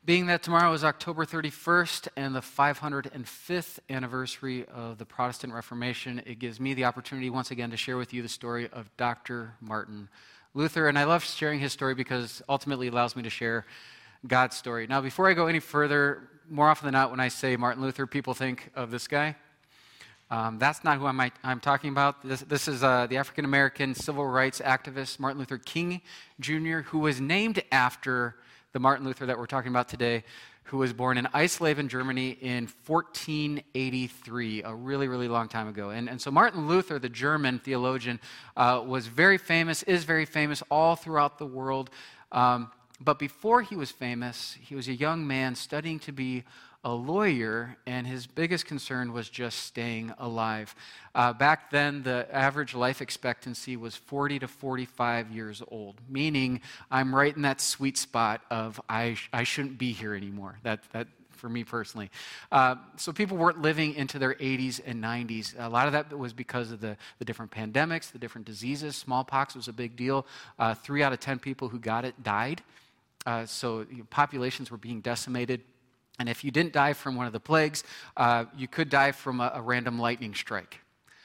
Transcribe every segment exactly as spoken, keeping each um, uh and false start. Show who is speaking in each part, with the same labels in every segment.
Speaker 1: Being that tomorrow is October thirty-first and the five hundred fifth anniversary of the Protestant Reformation, it gives me the opportunity once again to share with you the story of Doctor Martin Luther. And I love sharing his story because ultimately it allows me to share God's story. Now, before I go any further, more often than not, when I say Martin Luther, people think of this guy. Um, that's not who I'm, I'm talking about. This, this is uh, the African-American civil rights activist Martin Luther King Junior, who was named after the Martin Luther that we're talking about today, who was born in Eisleben, Germany in fourteen eighty-three, a really, really long time ago. And, and so Martin Luther, the German theologian, uh, was very famous, is very famous all throughout the world. Um, but before he was famous, he was a young man studying to be a lawyer, and his biggest concern was just staying alive. Uh, back then, the average life expectancy was forty to forty-five years old, meaning I'm right in that sweet spot of I, sh- I shouldn't be here anymore. That, that for me personally. Uh, so people weren't living into their eighties and nineties. A lot of that was because of the, the different pandemics, the different diseases. Smallpox was a big deal. Uh, three out of ten people who got it died. Uh, so you know, populations were being decimated. And if you didn't die from one of the plagues, uh, you could die from a, a random lightning strike.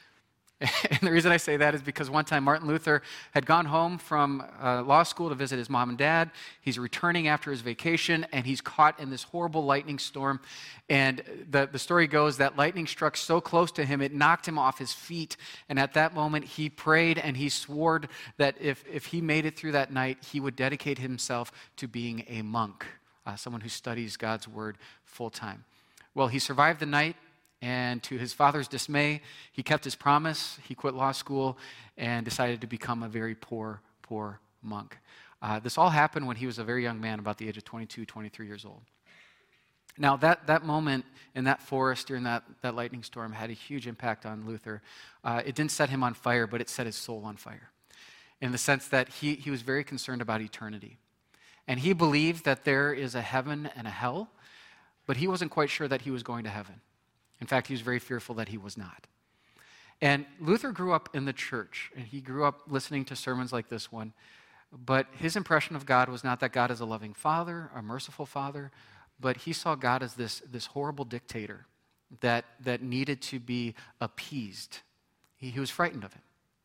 Speaker 1: And the reason I say that is because one time Martin Luther had gone home from uh, law school to visit his mom and dad. He's returning after his vacation, and he's caught in this horrible lightning storm. And the, the story goes that lightning struck so close to him, it knocked him off his feet. And at that moment, he prayed and he swore that if, if he made it through that night, he would dedicate himself to being a monk. Uh, someone who studies God's word full time. Well, he survived the night, and to his father's dismay, he kept his promise. He quit law school and decided to become a very poor, poor monk. Uh, this all happened when he was a very young man, about the age of twenty-two, twenty-three years old. Now, that, that moment in that forest during that, that lightning storm had a huge impact on Luther. Uh, it didn't set him on fire, but it set his soul on fire, in the sense that he, he was very concerned about eternity. And he believed that there is a heaven and a hell, but he wasn't quite sure that he was going to heaven. In fact, he was very fearful that he was not. And Luther grew up in the church, and he grew up listening to sermons like this one, but his impression of God was not that God is a loving father, a merciful father, but he saw God as this, this horrible dictator that, that needed to be appeased. He, he was frightened of him.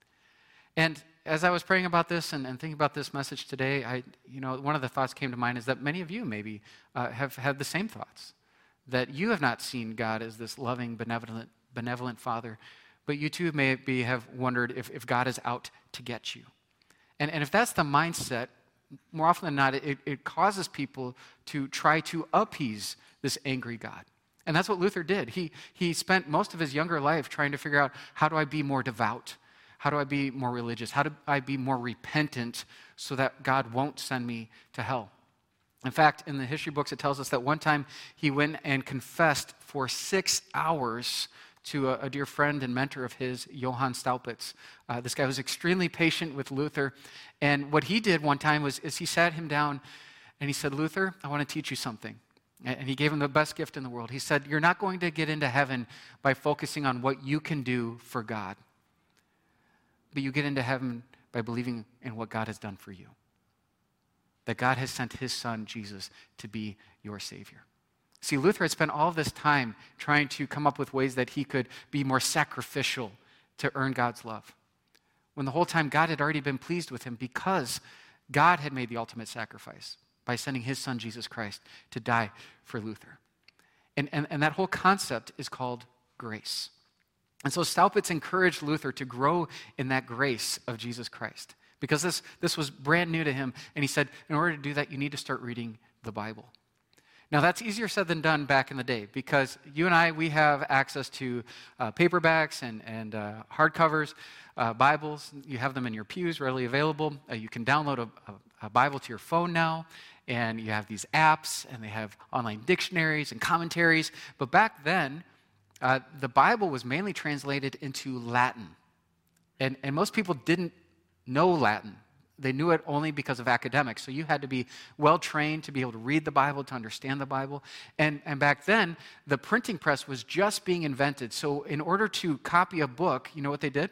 Speaker 1: And as I was praying about this and, and thinking about this message today, I, you know, one of the thoughts came to mind is that many of you maybe uh, have had the same thoughts, that you have not seen God as this loving, benevolent, benevolent Father, but you too maybe have wondered if, if God is out to get you. And, and if that's the mindset, more often than not, it, it causes people to try to appease this angry God. And that's what Luther did. He, he spent most of his younger life trying to figure out, how do I be more devout? How do I be more religious? How do I be more repentant so that God won't send me to hell? In fact, in the history books, it tells us that one time he went and confessed for six hours to a, a dear friend and mentor of his, Johann Staupitz. Uh, this guy was extremely patient with Luther. And what he did one time was is he sat him down and he said, Luther, I want to teach you something. And he gave him the best gift in the world. He said, you're not going to get into heaven by focusing on what you can do for God. But you get into heaven by believing in what God has done for you. That God has sent his son, Jesus, to be your Savior. See, Luther had spent all this time trying to come up with ways that he could be more sacrificial to earn God's love, when the whole time God had already been pleased with him because God had made the ultimate sacrifice by sending his son, Jesus Christ, to die for Luther. And, and, and that whole concept is called grace. And so Staupitz encouraged Luther to grow in that grace of Jesus Christ, because this, this was brand new to him. And he said, in order to do that, you need to start reading the Bible. Now, that's easier said than done back in the day, because you and I, we have access to uh, paperbacks and, and uh, hardcovers, uh, Bibles. You have them in your pews, readily available. Uh, you can download a, a, a Bible to your phone now, and you have these apps, and they have online dictionaries and commentaries. But back then, Uh, the Bible was mainly translated into Latin. And, and most people didn't know Latin. They knew it only because of academics. So you had to be well-trained to be able to read the Bible, to understand the Bible. And, and back then, the printing press was just being invented. So in order to copy a book, you know what they did?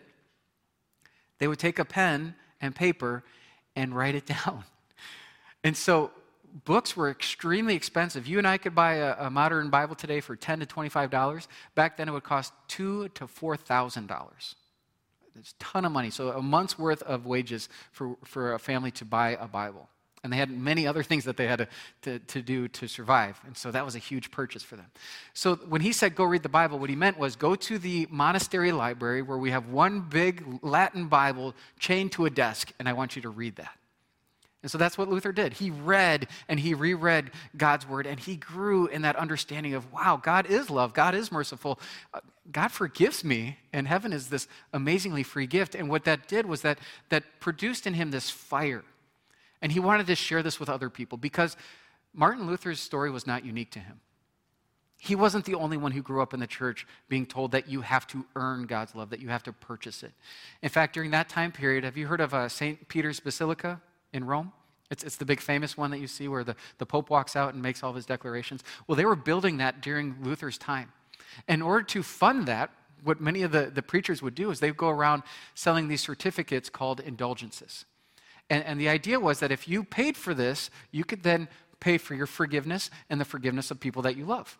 Speaker 1: They would take a pen and paper and write it down. And so books were extremely expensive. You and I could buy a, a modern Bible today for ten to twenty-five dollars. Back then, it would cost two to four thousand dollars. It's a ton of money. So a month's worth of wages for, for a family to buy a Bible. And they had many other things that they had to, to, to do to survive. And so that was a huge purchase for them. So when he said, go read the Bible, what he meant was go to the monastery library where we have one big Latin Bible chained to a desk, and I want you to read that. And so that's what Luther did. He read and he reread God's word, and he grew in that understanding of, wow, God is love. God is merciful. Uh, God forgives me, and heaven is this amazingly free gift. And what that did was that that produced in him this fire. And he wanted to share this with other people because Martin Luther's story was not unique to him. He wasn't the only one who grew up in the church being told that you have to earn God's love, that you have to purchase it. In fact, during that time period, have you heard of uh, Saint Peter's Basilica in Rome? It's, it's the big famous one that you see where the, the Pope walks out and makes all of his declarations. Well, they were building that during Luther's time. In order to fund that, what many of the, the preachers would do is they'd go around selling these certificates called indulgences. And, and the idea was that if you paid for this, you could then pay for your forgiveness and the forgiveness of people that you love.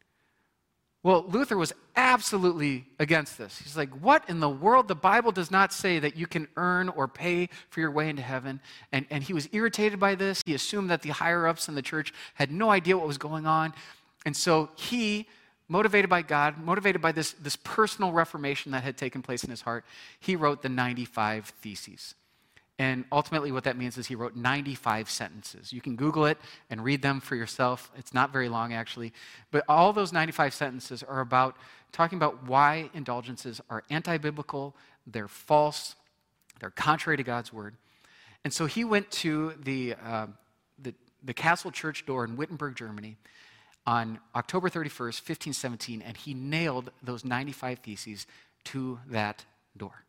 Speaker 1: Well, Luther was absolutely against this. He's like, what in the world? The Bible does not say that you can earn or pay for your way into heaven. And, and he was irritated by this. He assumed that the higher-ups in the church had no idea what was going on. And so he, motivated by God, motivated by this, this personal reformation that had taken place in his heart, he wrote the ninety-five Theses. And ultimately what that means is he wrote ninety-five sentences. You can Google it and read them for yourself. It's not very long, actually. But all those ninety-five sentences are about talking about why indulgences are anti-biblical, they're false, they're contrary to God's word. And so he went to the, uh, the, the Castle Church door in Wittenberg, Germany on October thirty-first, fifteen seventeen, and he nailed those ninety-five Theses to that door.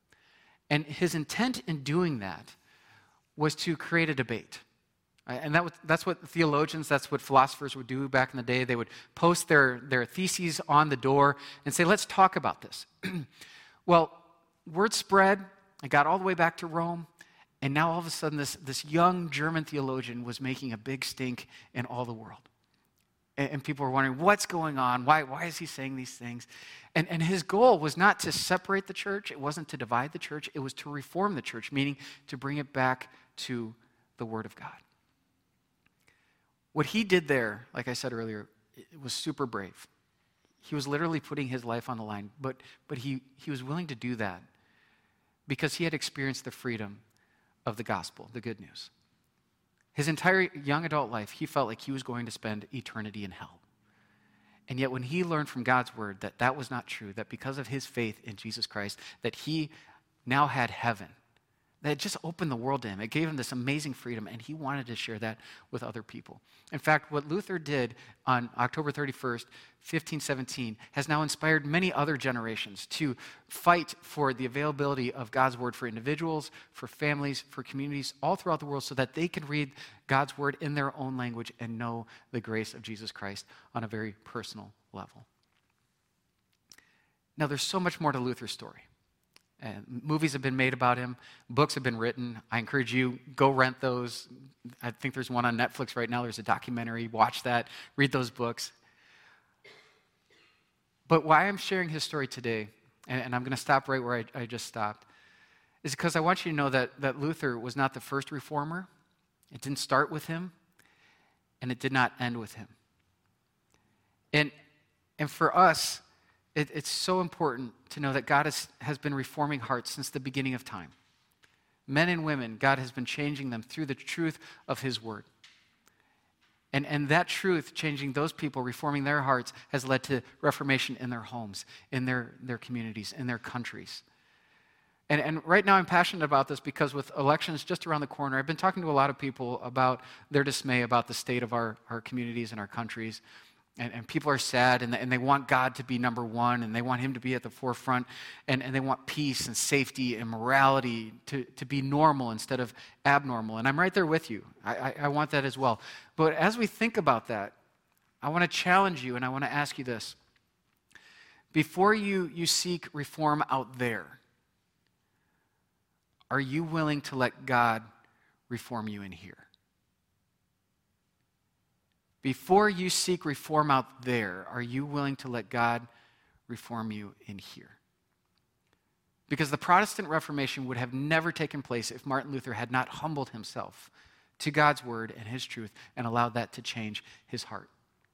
Speaker 1: And his intent in doing that was to create a debate. And that was, that's what theologians, that's what philosophers would do back in the day. They would post their, their theses on the door and say, let's talk about this. Well, word spread. It got all the way back to Rome. And now all of a sudden, this, this young German theologian was making a big stink in all the world. And, and people were wondering, what's going on? Why, why is he saying these things? And, and his goal was not to separate the church. It wasn't to divide the church. It was to reform the church, meaning to bring it back to the Word of God. What he did there, like I said earlier, it was super brave. He was literally putting his life on the line, but, but he, he was willing to do that because he had experienced the freedom of the gospel, the good news. His entire young adult life, he felt like he was going to spend eternity in hell. And yet when he learned from God's word that that was not true, that because of his faith in Jesus Christ, that he now had heaven, that it just opened the world to him. It gave him this amazing freedom, and he wanted to share that with other people. In fact, what Luther did on October thirty-first, fifteen seventeen, has now inspired many other generations to fight for the availability of God's word for individuals, for families, for communities all throughout the world so that they can read God's word in their own language and know the grace of Jesus Christ on a very personal level. Now, there's so much more to Luther's story. And movies have been made about him. Books have been written. I encourage you, go rent those. I think there's one on Netflix right now. There's a documentary. Watch that. Read those books. But why I'm sharing his story today, and, and I'm going to stop right where I, I just stopped, is because I want you to know that, that Luther was not the first reformer. It didn't start with him, and it did not end with him. And, and for us, It, it's so important to know that God has, has been reforming hearts since the beginning of time. Men and women, God has been changing them through the truth of his word. And, and that truth, changing those people, reforming their hearts, has led to reformation in their homes, in their, their communities, in their countries. And, and right now I'm passionate about this because with elections just around the corner, I've been talking to a lot of people about their dismay about the state of our, our communities and our countries. And, and people are sad, and, and they want God to be number one, and they want him to be at the forefront, and, and they want peace and safety and morality to, to be normal instead of abnormal. And I'm right there with you. I, I, I want that as well. But as we think about that, I want to challenge you, and I want to ask you this. Before you, you seek reform out there, are you willing to let God reform you in here? Before you seek reform out there, are you willing to let God reform you in here? Because the Protestant Reformation would have never taken place if Martin Luther had not humbled himself to God's word and his truth and allowed that to change his heart.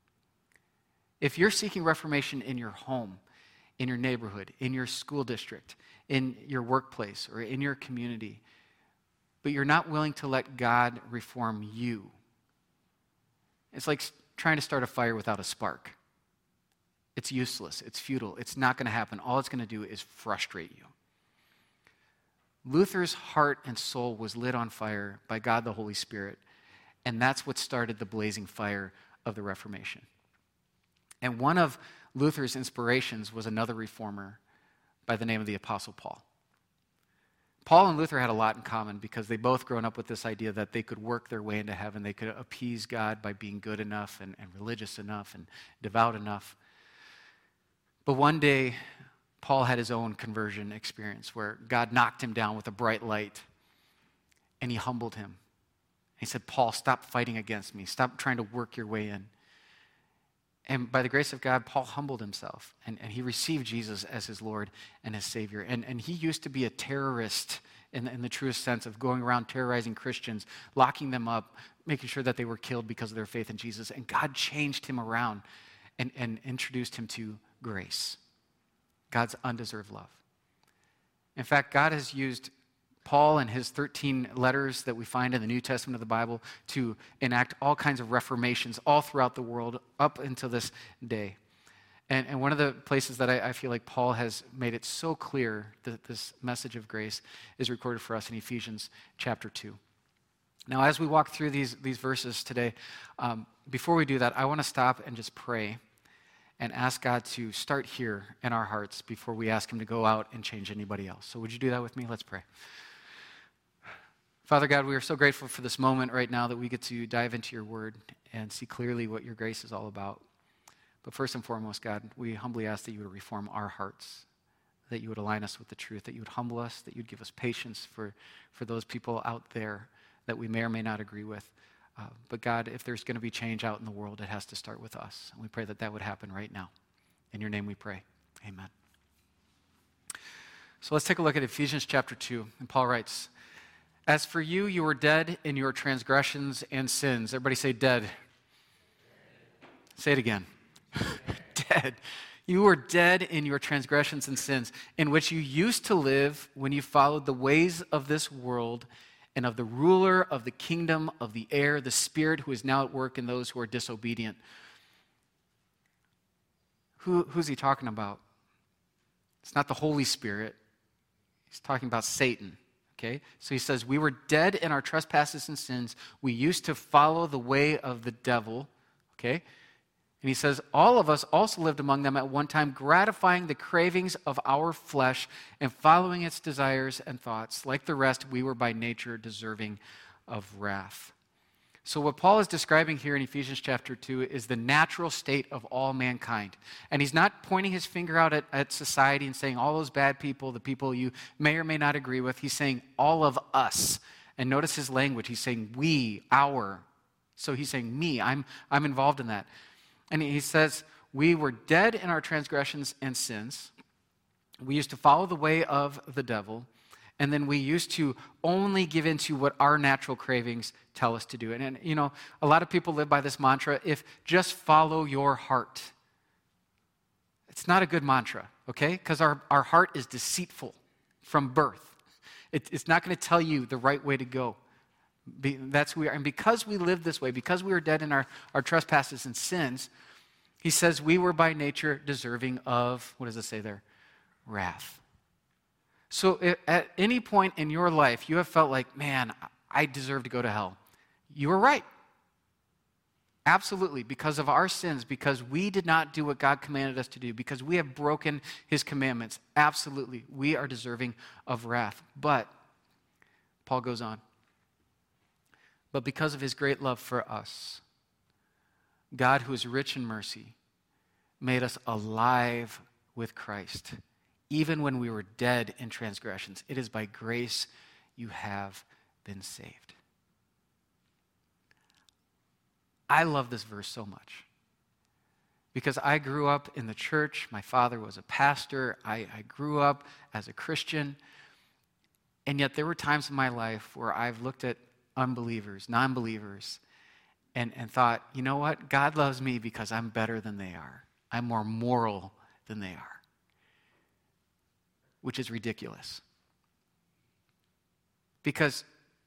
Speaker 1: If you're seeking reformation in your home, in your neighborhood, in your school district, in your workplace, or in your community, but you're not willing to let God reform you, it's like trying to start a fire without a spark. It's useless. It's futile. It's not going to happen. All it's going to do is frustrate you. Luther's heart and soul was lit on fire by God the Holy Spirit, and that's what started the blazing fire of the Reformation. And one of Luther's inspirations was another reformer by the name of the Apostle Paul. Paul and Luther had a lot in common because they both grown up with this idea that they could work their way into heaven. They could appease God by being good enough and, and religious enough and devout enough. But one day, Paul had his own conversion experience where God knocked him down with a bright light and he humbled him. He said, Paul, stop fighting against me. Stop trying to work your way in. And by the grace of God, Paul humbled himself, and, and he received Jesus as his Lord and his Savior. And, and he used to be a terrorist in, in the truest sense of going around terrorizing Christians, locking them up, making sure that they were killed because of their faith in Jesus. And God changed him around and, and introduced him to grace, God's undeserved love. In fact, God has used Paul and his thirteen letters that we find in the New Testament of the Bible to enact all kinds of reformations all throughout the world up until this day. And, and one of the places that I, I feel like Paul has made it so clear that this message of grace is recorded for us in Ephesians chapter two. Now, as we walk through these, these verses today, um, before we do that, I want to stop and just pray and ask God to start here in our hearts before we ask him to go out and change anybody else. So would you do that with me? Let's pray. Father God, we are so grateful for this moment right now that we get to dive into your word and see clearly what your grace is all about. But first and foremost, God, we humbly ask that you would reform our hearts, that you would align us with the truth, that you would humble us, that you'd give us patience for, for those people out there that we may or may not agree with. Uh, but God, if there's going to be change out in the world, it has to start with us. And we pray that that would happen right now. In your name we pray. Amen. So let's take a look at Ephesians chapter two. And Paul writes, as for you, you were dead in your transgressions and sins. Everybody say dead. Say it again. Dead. You were dead in your transgressions and sins, in which you used to live when you followed the ways of this world and of the ruler of the kingdom of the air, the Spirit who is now at work in those who are disobedient. Who, who's he talking about? It's not the Holy Spirit. He's talking about Satan. Okay, so he says, we were dead in our trespasses and sins. We used to follow the way of the devil. Okay, and he says, all of us also lived among them at one time, gratifying the cravings of our flesh and following its desires and thoughts. Like the rest, we were by nature deserving of wrath. So what Paul is describing here in Ephesians chapter two is the natural state of all mankind. And he's not pointing his finger out at, at society and saying all those bad people, the people you may or may not agree with. He's saying all of us. And notice his language. He's saying we, our. So he's saying me, I'm, I'm involved in that. And he says, we were dead in our transgressions and sins. We used to follow the way of the devil. And then we used to only give into what our natural cravings tell us to do. And, and, you know, a lot of people live by this mantra, if just follow your heart. It's not a good mantra, okay? Because our, our heart is deceitful from birth. It, it's not going to tell you the right way to go. Be, that's who we are. And because we live this way, because we were dead in our, our trespasses and sins, he says we were by nature deserving of, what does it say there? Wrath. So if at any point in your life you have felt like, man, I deserve to go to hell, you were right. Absolutely, because of our sins, because we did not do what God commanded us to do, because we have broken his commandments. Absolutely, we are deserving of wrath. But, Paul goes on, but because of his great love for us, God, who is rich in mercy, made us alive with Christ. Even when we were dead in transgressions, it is by grace you have been saved. I love this verse so much because I grew up in the church. My father was a pastor. I, I grew up as a Christian. And yet there were times in my life where I've looked at unbelievers, non-believers, and, and thought, you know what? God loves me because I'm better than they are. I'm more moral than they are, which is ridiculous. Because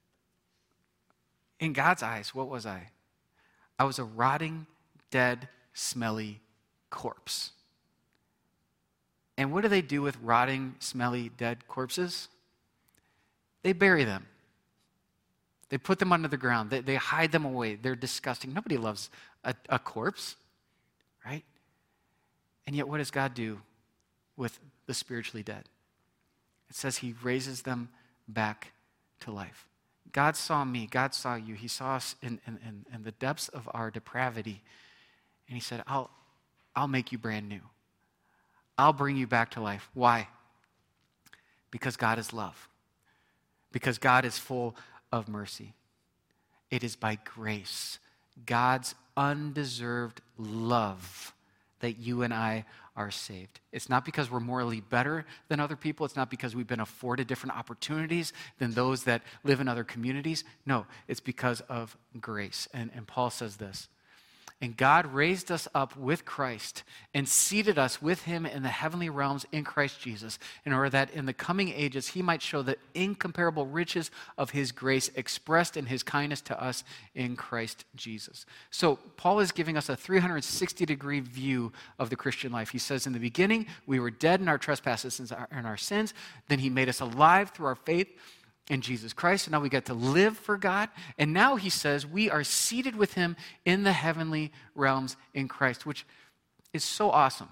Speaker 1: in God's eyes, what was I? I was a rotting, dead, smelly corpse. And what do they do with rotting, smelly, dead corpses? They bury them. They put them under the ground. They, they hide them away. They're disgusting. Nobody loves a, a corpse, right? And yet what does God do with the spiritually dead? It says he raises them back to life. God saw me. God saw you. He saw us in, in, in, in the depths of our depravity. And he said, I'll, I'll make you brand new. I'll bring you back to life. Why? Because God is love. Because God is full of mercy. It is by grace, God's undeserved love, that you and I are saved. It's not because we're morally better than other people. It's not because we've been afforded different opportunities than those that live in other communities. No, it's because of grace. And, and Paul says this, and God raised us up with Christ and seated us with him in the heavenly realms in Christ Jesus, in order that in the coming ages he might show the incomparable riches of his grace expressed in his kindness to us in Christ Jesus. So Paul is giving us a three hundred sixty degree view of the Christian life. He says in the beginning, we were dead in our trespasses and our, and our sins. Then he made us alive through our faith in Jesus Christ, and now we get to live for God. And now he says we are seated with him in the heavenly realms in Christ, which is so awesome.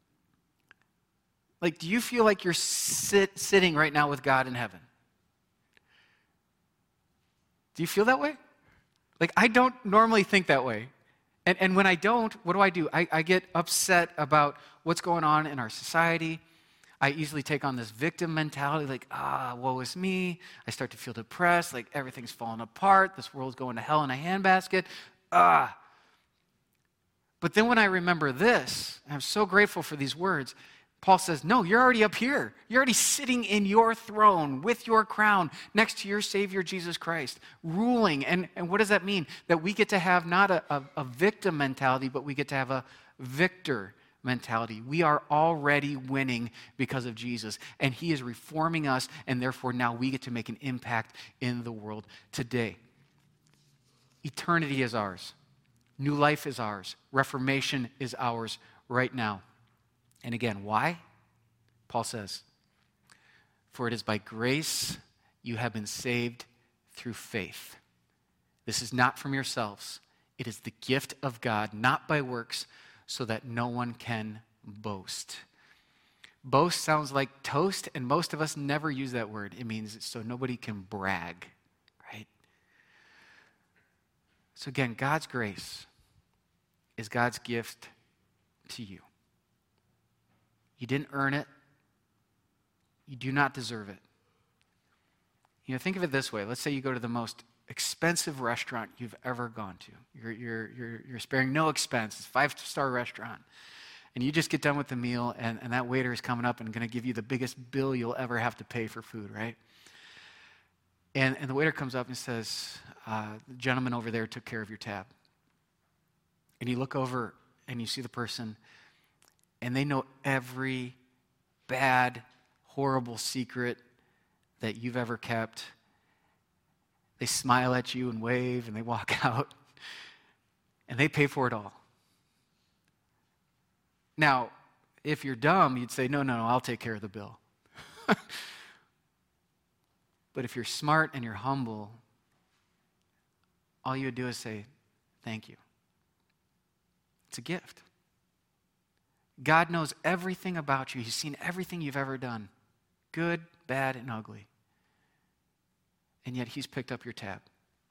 Speaker 1: Like, do you feel like you're sit, sitting right now with God in heaven? Do you feel that way? Like, I don't normally think that way. And, and when I don't, what do I do? I, I get upset about what's going on in our society. I easily take on this victim mentality, like, ah, woe is me. I start to feel depressed, like everything's falling apart. This world's going to hell in a handbasket. Ah. But then when I remember this, and I'm so grateful for these words, Paul says, no, you're already up here. You're already sitting in your throne with your crown next to your Savior, Jesus Christ, ruling. And, and what does that mean? That we get to have not a, a, a victim mentality, but we get to have a victor mentality. We are already winning because of Jesus, and he is reforming us, and therefore now we get to make an impact in the world today. Eternity is ours. New life is ours. Reformation is ours right now. And again, why? Paul says, for it is by grace you have been saved through faith. This is not from yourselves. It is the gift of God, not by works, so that no one can boast. Boast sounds like toast, and most of us never use that word. It means so nobody can brag, right? So again, God's grace is God's gift to you. You didn't earn it. You do not deserve it. You know, think of it this way. Let's say you go to the most expensive restaurant you've ever gone to. You're, you're, you're, you're sparing no expense. It's a five-star restaurant. And you just get done with the meal, and, and that waiter is coming up and going to give you the biggest bill you'll ever have to pay for food, right? And, and the waiter comes up and says, uh, the gentleman over there took care of your tab. And you look over and you see the person, and they know every bad, horrible secret that you've ever kept. They smile at you and wave, and they walk out, and they pay for it all. Now, if you're dumb, you'd say, no, no, no, I'll take care of the bill. But if you're smart and you're humble, all you would do is say, thank you. It's a gift. God knows everything about you. He's seen everything you've ever done, good, bad, and ugly. And yet he's picked up your tab.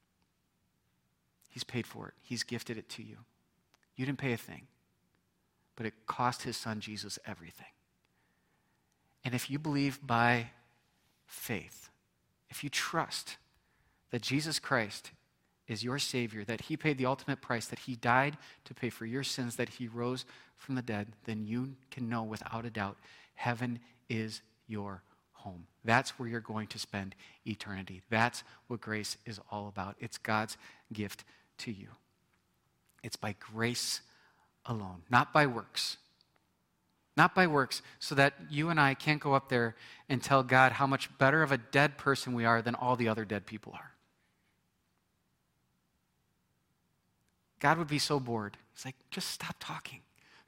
Speaker 1: He's paid for it. He's gifted it to you. You didn't pay a thing, but it cost his son Jesus everything. And if you believe by faith, if you trust that Jesus Christ is your Savior, that he paid the ultimate price, that he died to pay for your sins, that he rose from the dead, then you can know without a doubt heaven is your home. That's where you're going to spend eternity. That's what grace is all about. It's God's gift to you. It's by grace alone, not by works. Not by works, so that you and I can't go up there and tell God how much better of a dead person we are than all the other dead people are. God would be so bored. He's like, just stop talking.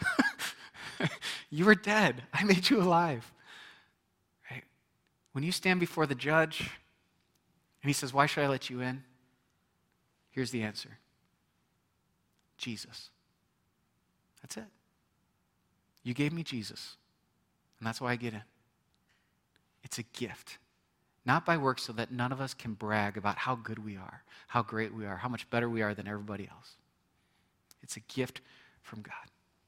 Speaker 1: You were dead. I made you alive. Right? When you stand before the judge and he says, why should I let you in? Here's the answer. Jesus. That's it. You gave me Jesus, and that's why I get in. It's a gift. Not by works so that none of us can brag about how good we are, how great we are, how much better we are than everybody else. It's a gift from God.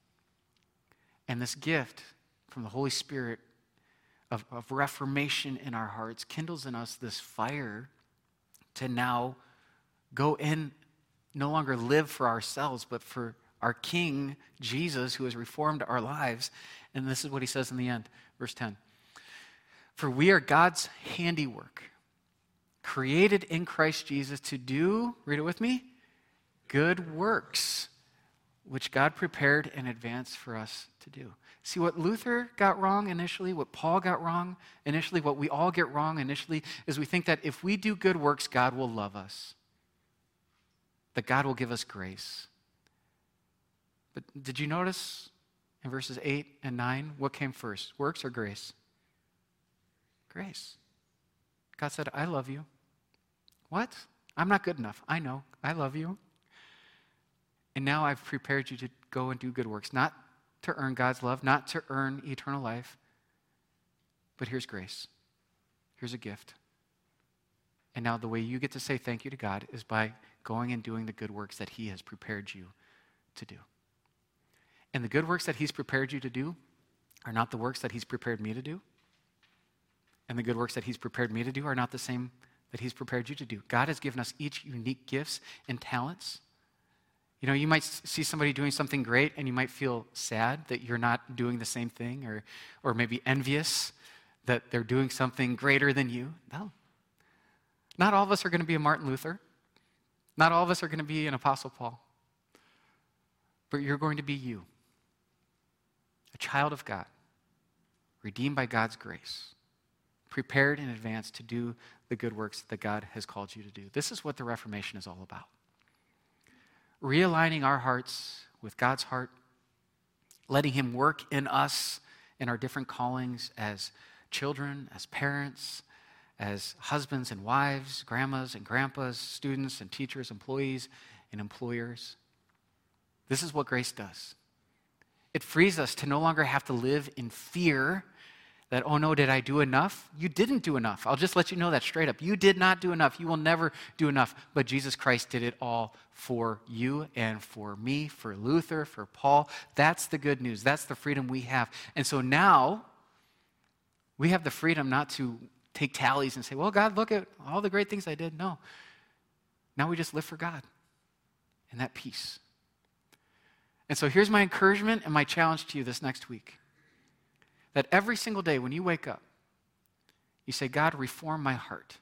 Speaker 1: And this gift from the Holy Spirit of, of reformation in our hearts kindles in us this fire to now go in, no longer live for ourselves, but for our King, Jesus, who has reformed our lives. And this is what he says in the end, verse ten. For we are God's handiwork, created in Christ Jesus to do, read it with me, good works, which God prepared in advance for us to do. See, what Luther got wrong initially, what Paul got wrong initially, what we all get wrong initially, is we think that if we do good works, God will love us, that God will give us grace. But did you notice in verses eight and nine, what came first, works or grace? Grace. God said, I love you. What? I'm not good enough. I know. I love you. And now I've prepared you to go and do good works, not to earn God's love, not to earn eternal life, but here's grace. Here's a gift. And now the way you get to say thank you to God is by going and doing the good works that he has prepared you to do. And the good works that he's prepared you to do are not the works that he's prepared me to do. And the good works that he's prepared me to do are not the same that he's prepared you to do. God has given us each unique gifts and talents. You know, you might see somebody doing something great and you might feel sad that you're not doing the same thing, or, or maybe envious that they're doing something greater than you. No. Not all of us are going to be a Martin Luther. Not all of us are going to be an Apostle Paul. But you're going to be you, a child of God, redeemed by God's grace, prepared in advance to do the good works that God has called you to do. This is what the Reformation is all about. Realigning our hearts with God's heart, letting him work in us in our different callings as children, as parents, as husbands and wives, grandmas and grandpas, students and teachers, employees and employers. This is what grace does. It frees us to no longer have to live in fear that, oh no, did I do enough? You didn't do enough. I'll just let you know that straight up. You did not do enough. You will never do enough. But Jesus Christ did it all for you and for me, for Luther, for Paul. That's the good news. That's the freedom we have. And so now we have the freedom not to take tallies and say, well, God, look at all the great things I did. No. Now we just live for God and that peace. And so here's my encouragement and my challenge to you this next week. That every single day when you wake up, you say, God, reform my heart.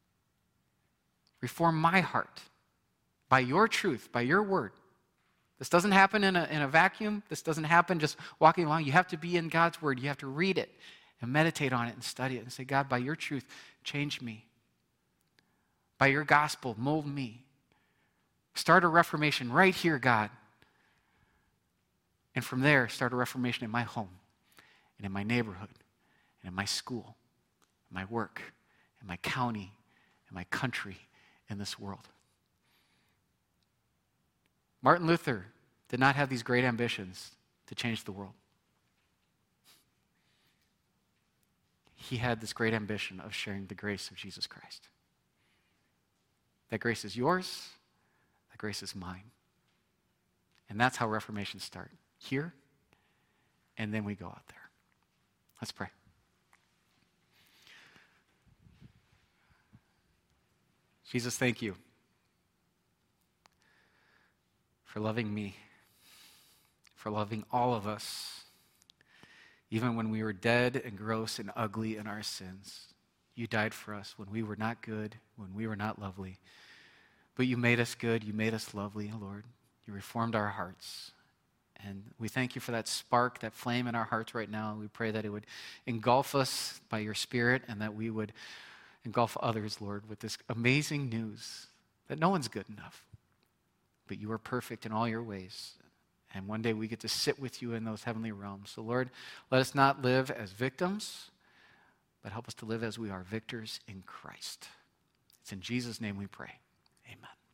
Speaker 1: Reform my heart by your truth, by your word. This doesn't happen in a, in a vacuum. This doesn't happen just walking along. You have to be in God's word. You have to read it and meditate on it and study it and say, God, by your truth, change me. By your gospel, mold me. Start a reformation right here, God. And from there, start a reformation in my home, and in my neighborhood, and in my school, in my work, in my county, in my country, in this world. Martin Luther did not have these great ambitions to change the world. He had this great ambition of sharing the grace of Jesus Christ. That grace is yours, that grace is mine. And that's how reformations start. Here, and then we go out there. Let's pray. Jesus, thank you. for loving me, for loving all of us, even when we were dead and gross and ugly in our sins. You died for us when we were not good, when we were not lovely. But you made us good, you made us lovely, Lord. You reformed our hearts. And we thank you for that spark, that flame in our hearts right now. We pray that it would engulf us by your Spirit and that we would engulf others, Lord, with this amazing news that no one's good enough, but you are perfect in all your ways. And one day we get to sit with you in those heavenly realms. So, Lord, let us not live as victims, but help us to live as we are victors in Christ. It's in Jesus' name we pray. Amen.